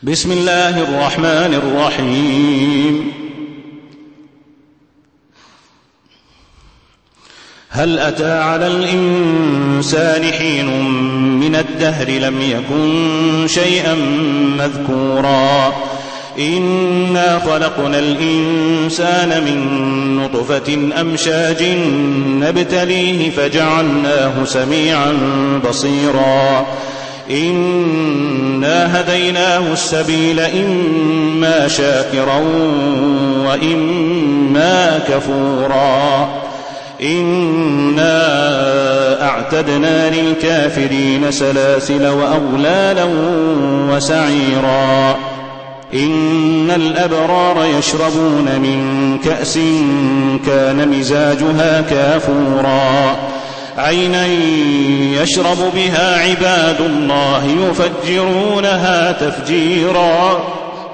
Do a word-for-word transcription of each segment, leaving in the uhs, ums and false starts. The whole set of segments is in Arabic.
بسم الله الرحمن الرحيم. هل أتى على الإنسان حين من الدهر لم يكن شيئا مذكورا إنا خلقنا الإنسان من نطفة أمشاج نبتليه فجعلناه سميعا بصيرا إنا هديناه السبيل إما شاكرا وإما كفورا إنا أعتدنا للكافرين سلاسل وأغلالا وسعيرا إن الأبرار يشربون من كأس كان مزاجها كافورا عينا يشرب بها عباد الله يفجرونها تفجيرا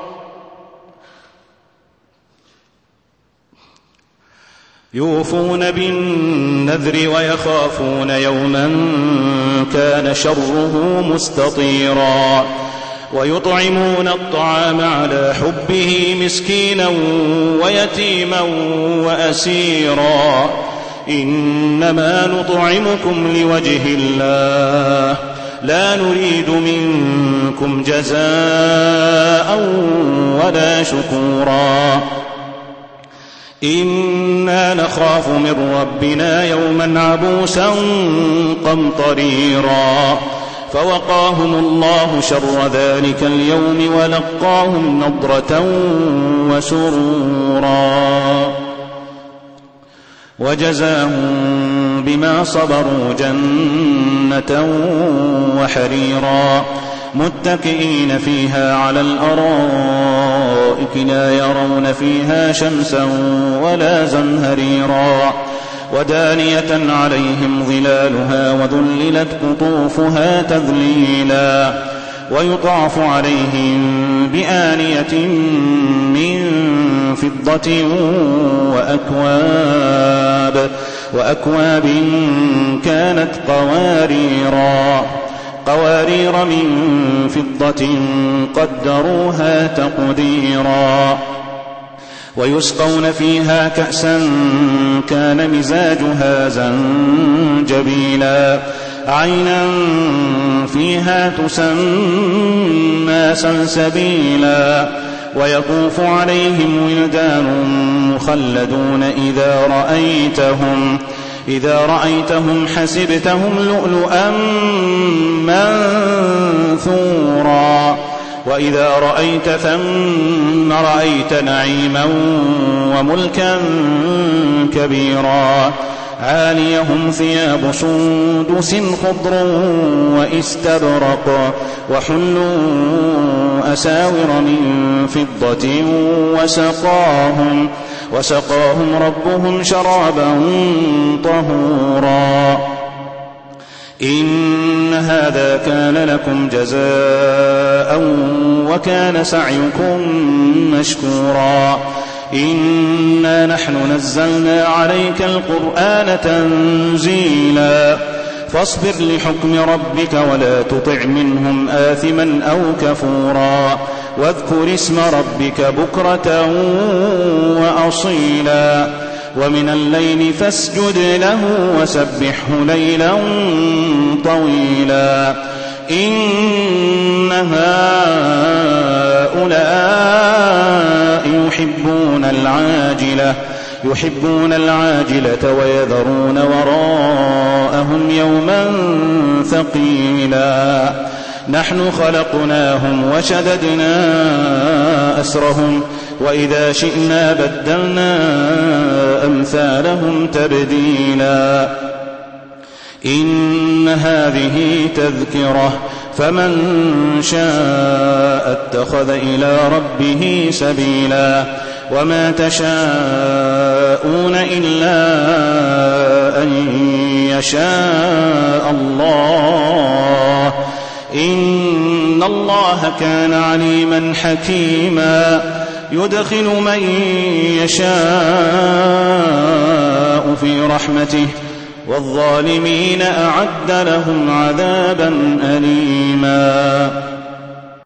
يوفون بالنذر ويخافون يوما كان شره مستطيرا ويطعمون الطعام على حبه مسكينا ويتيما وأسيرا إنما نطعمكم لوجه الله لا نريد منكم جزاء ولا شكورا إنا نخاف من ربنا يوما عبوسا قمطريرا فوقاهم الله شر ذلك اليوم ولقاهم نضرة وسرورا وجزاهم بما صبروا جنة وحريرا متكئين فيها على الأرائك لا يرون فيها شمسا ولا زمهريرا ودانية عليهم ظلالها وذللت قطوفها تذليلا ويطاف عليهم بآنية من فضة وأكواب وأكواب كانت قواريرا قوارير من فضة قدروها تقديرا ويسقون فيها كأسا كان مزاجها زنجبيلا عينا فيها تسمى سلسبيلا ويطوف عليهم ولدان مخلدون إذا رأيتهم إذا رأيتهم حسبتهم لؤلؤا منثورا وإذا رأيت ثم رأيت نعيما وملكا كبيرا عاليهم ثياب سندس خضر واستبرق وحلوا أساور من فضة وسقاهم, وسقاهم ربهم شرابا طهورا إن هذا كان لكم جزاء وكان سعيكم مشكورا إنا نحن نزلنا عليك القرآن تنزيلا فاصبر لحكم ربك ولا تطع منهم آثما أو كفورا واذكر اسم ربك بكرة وأصيلا ومن الليل فاسجد له وسبحه ليلا طويلا إن هؤلاء يحبون العاجلة يحبون العاجلة ويذرون وراءهم يوما ثقيلا نحن خلقناهم وشددنا أسرهم وإذا شئنا بدلنا أمثالهم تبديلا إن هذه تذكرة فمن شاء اتخذ إلى ربه سبيلا وما تشاءون إلا أن يشاء الله إن الله كان عليما حكيما يدخل من يشاء في رحمته والظالمين أعد لهم عذابا أليما.